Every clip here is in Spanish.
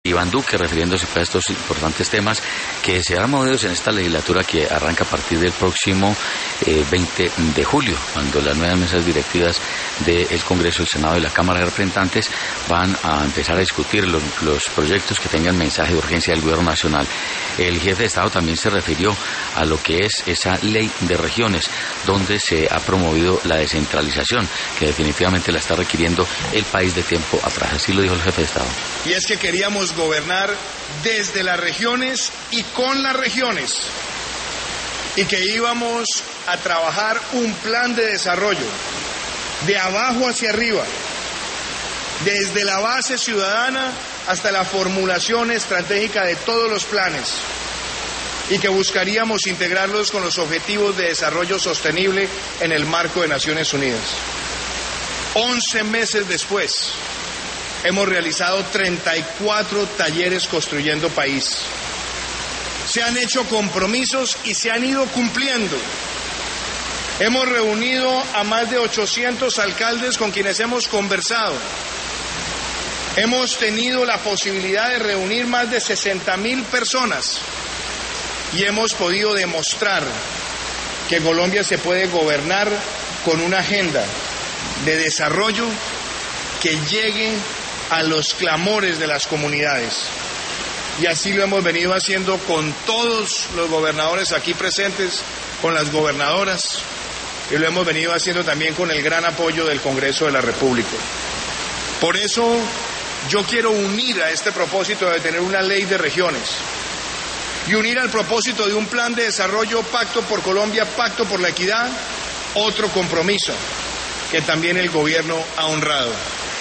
Iván Duque, refiriéndose a estos importantes temas que serán movidos en esta legislatura que arranca a partir del próximo 20 de julio, cuando las nuevas mesas directivas del Congreso, el Senado y la Cámara de Representantes van a empezar a discutir los proyectos que tengan mensaje de urgencia del Gobierno Nacional. El jefe de Estado también se refirió a lo que es esa ley de regiones, donde se ha promovido la descentralización, que definitivamente la está requiriendo el país de tiempo atrás. Así lo dijo el jefe de Estado. Y es que queríamos gobernar desde las regiones y con las regiones, y que íbamos a trabajar un plan de desarrollo de abajo hacia arriba, desde la base ciudadana hasta la formulación estratégica de todos los planes, y que buscaríamos integrarlos con los objetivos de desarrollo sostenible en el marco de Naciones Unidas. 11 meses después, hemos realizado 34 talleres construyendo país. Se han hecho compromisos y se han ido cumpliendo. Hemos reunido a más de 800 alcaldes con quienes hemos conversado. Hemos tenido la posibilidad de reunir más de 60.000 personas y hemos podido demostrar que Colombia se puede gobernar con una agenda de desarrollo que llegue a los clamores de las comunidades. Y así lo hemos venido haciendo con todos los gobernadores aquí presentes, con las gobernadoras, y lo hemos venido haciendo también con el gran apoyo del Congreso de la República. Por eso yo quiero unir a este propósito de tener una ley de regiones y unir al propósito de un plan de desarrollo, Pacto por Colombia, Pacto por la Equidad, otro compromiso que también el gobierno ha honrado.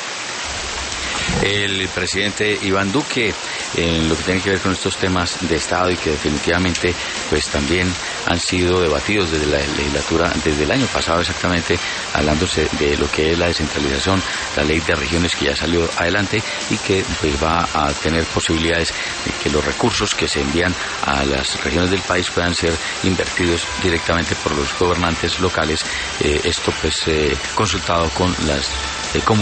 El presidente Iván Duque, en lo que tiene que ver con estos temas de Estado y que definitivamente pues también han sido debatidos desde la legislatura, desde el año pasado exactamente, hablándose de lo que es la descentralización, la ley de regiones que ya salió adelante y que pues va a tener posibilidades de que los recursos que se envían a las regiones del país puedan ser invertidos directamente por los gobernantes locales, esto pues consultado con las comunidades.